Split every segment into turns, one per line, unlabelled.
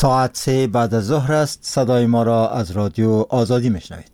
ساعت 3 بعد از ظهر است. صدای ما را از رادیو آزادی میشنوید.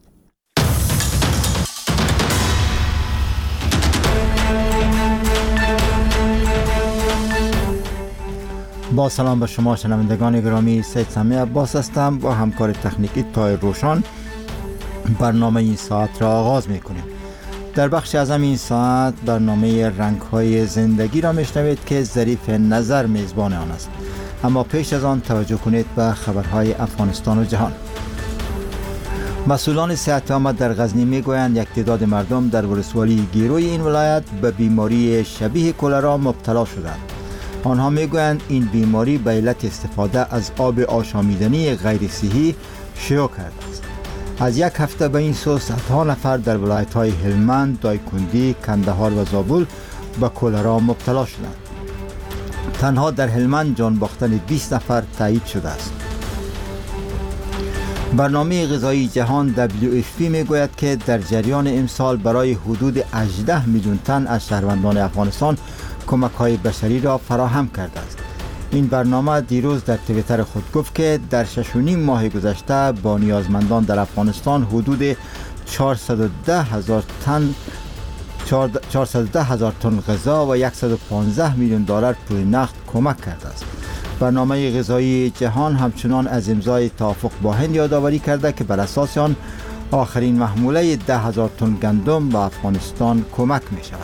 با سلام به شما شنوندگان گرامی، سید سمی عباس هستم. با همکار تکنیکی طاهر روشن برنامه این ساعت را آغاز میکنیم. در بخش اعظم این ساعت برنامه رنگ‌های زندگی را میشنوید که ظریف نظر میزبان آن است. اما پیش از آن توجه کنید به خبرهای افغانستان و جهان. مسئولان صحت عامه در غزنی میگویند یک تعداد مردم در ولسوالی گیروی این ولایت به بیماری شبیه کلرا مبتلا شدند. آنها میگویند این بیماری به علت استفاده از آب آشامیدنی غیر صحی شیوع کرده است. از یک هفته به این سو صدها نفر در ولایت‌های هلمند، دایکندی، کندهار و زابل به کلرا مبتلا شدند. تنها در هلمند جان باختن 20 نفر تایید شده است. برنامه غذایی جهان WFP میگوید که در جریان امسال برای حدود 18 میلیون تن از شهروندان افغانستان کمک‌های بشری را فراهم کرده است. این برنامه دیروز در توییتر خود گفت که در 6.5 ماه گذشته با نیازمندان در افغانستان حدود 410 هزار تن غذا و 115 میلیون دلار پول نقد کمک کرده است. برنامه غذایی جهان همچنان از امضای توافق با هند یادآوری کرده که بر اساس آن آخرین محموله 10,000 تن گندم به افغانستان کمک می شود.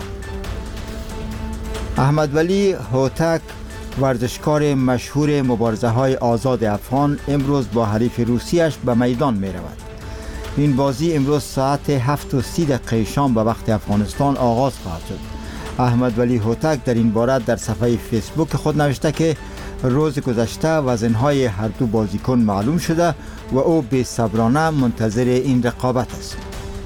احمد ولی هوتک، ورزشکار مشهور مبارزه های آزاد افغان، امروز با حریف روسیش به میدان می رود. این بازی امروز ساعت 7:30 شام به وقت افغانستان آغاز خواهد شد. احمد ولی هوتک در این باره در صفحه فیسبوک خود نوشته که روز گذشته وزنهای هر دو بازیکن معلوم شده و او بی‌صبرانه منتظر این رقابت است.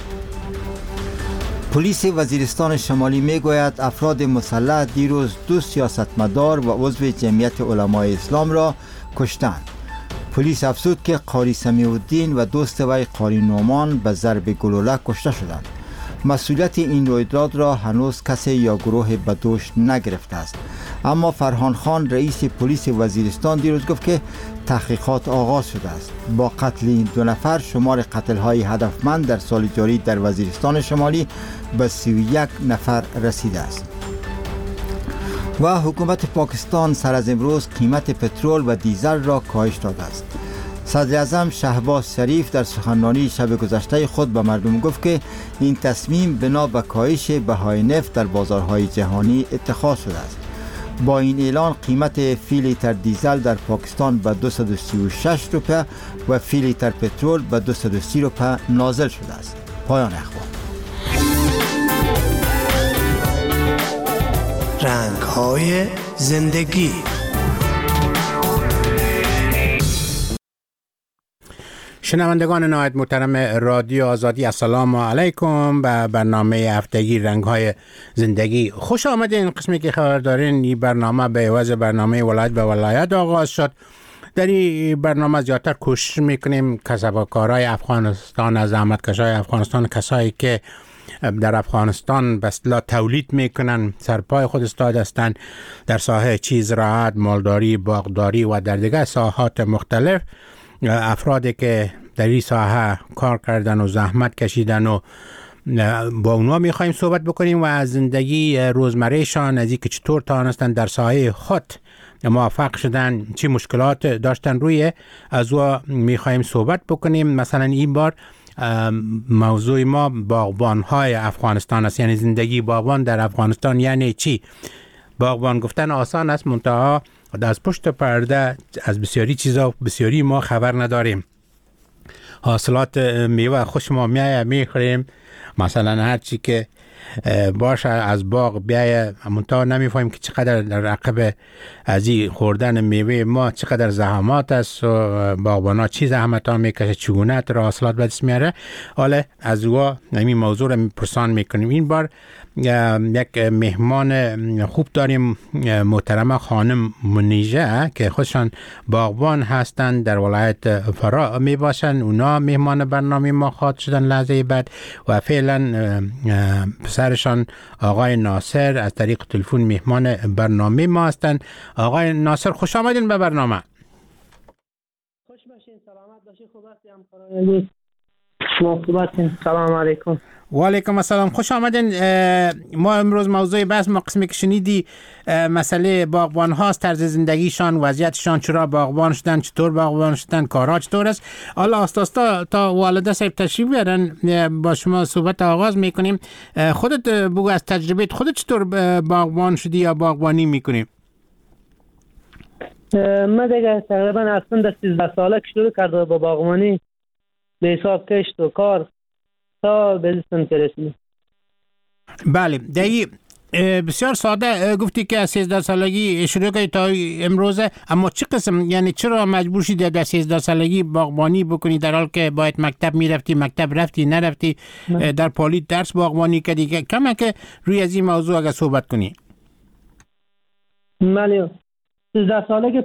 پلیس وزیرستان شمالی میگوید افراد مسلح دیروز 2 سیاستمدار و عضو جمعیت علمای اسلام را کشتند. پلیس افزود که قاری سمیع الدین و دوست وی قاری نومان به ضرب گلوله کشته شدند. مسئولیت این رویداد را هنوز کسی یا گروه به دوش نگرفته است. اما فرهان خان، رئیس پلیس وزیرستان، دیروز گفت که تحقیقات آغاز شده است. با قتل این 2 نفر شمار قتل‌های هدفمند در سال جاری در وزیرستان شمالی به 31 نفر رسیده است. و حکومت پاکستان سر از امروز قیمت پترول و دیزل را کاهش داده است. صدر اعظم شهباز شریف در سخنرانی شب گذشته خود به مردم گفت که این تصمیم بنا به کاهش بهای نفت در بازارهای جهانی اتخاذ شده است. با این اعلان قیمت فی لیتر دیزل در پاکستان به 236 روپیه و فی لیتر پترول به 230 روپیه نازل شده است. پایان اخبار.
رنگ‌های زندگی.
شنوندگان نهایت محترم رادیو آزادی، السلام علیکم. به برنامه هفتگی رنگ‌های زندگی خوش آمدین. این قسمی که خبر دارین این برنامه به عوض برنامه ولایت به ولایت آغاز شد. در این برنامه زیادتر کوشش میکنیم کسب‌وکارهای افغانستان، از زحمتکشای افغانستان، کسایی که در افغانستان به اصطلاح تولید میکنن، سرپای خود استاد هستند در ساحه زراعت، مالداری، باغداری و در دیگر ساحات مختلف، افرادی که در این ساحه کار کردن و زحمت کشیدن و با اونها میخوایم صحبت بکنیم و از زندگی روزمرهشان، از اینکه چطور توانستن در ساحه خود موفق شدن، چی مشکلات داشتن روی از او میخوایم صحبت بکنیم. مثلا این بار موضوع ما باغبان‌های افغانستان است، یعنی زندگی باغبان در افغانستان یعنی چی. باغبان گفتن آسان است، منتها از پشت پرده از بسیاری چیزا بسیاری ما خبر نداریم. حاصلات میوه خوش ما میخوریم، مثلا هر چی که باشه از باغ بیایه، منتها نمیفهمیم که چقدر در عقب از این خوردن میوه ما چقدر زحمات است و باغبانا چی زحمت ها میکشه، چگونه تر حاصلات به دست میاره. حالا از او این موضوع رو پرسان میکنیم. این بار یک مهمان خوب داریم، محترمه خانم منیژه که خودشان باغبان هستند، در ولایت فرا می باشن. اونا مهمان برنامه ما خواهد شدن لحظه بعد و فعلا پسرشان آقای ناصر از طریق تلفن مهمان برنامه ما هستند. آقای ناصر خوش آمدین به برنامه.
خوش باشین، سلامت باشین، خوب هستی همکاران شما خوب هستین؟ سلام علیکم.
و علیکم السلام، خوش آمدین. ما امروز موضوع بحث ما قسمی که شنیدی مسئله باغبان هاست، طرز زندگیشان، وضعیتشان، چرا باغبان شدن، چطور باغبان شدن، کارها چطور است. حالا آستاستا تا والده صاحب تشریف بیارن با شما صحبت آغاز میکنیم. خودت بگو از تجربه خودت چطور باغبان شدی یا باغبانی میکنی؟
من دیگه تقریبا اصلا در 13 ساله که شروع کرده با باغبانی به حساب کشت و کار تا به دستم رسیدم.
بله، دیگه بسیار ساده گفتی که از 13 سالگی شروع کردی تا امروزه، اما چه قسم، یعنی چرا مجبور شدی در 13 سالگی باغبانی بکنی در حال که باید مکتب میرفتی، مکتب رفتی نرفتی، در پالیت درس باغبانی کردی؟ کمه که روی از این موضوع اگر صحبت کنی.
بله، 13 ساله که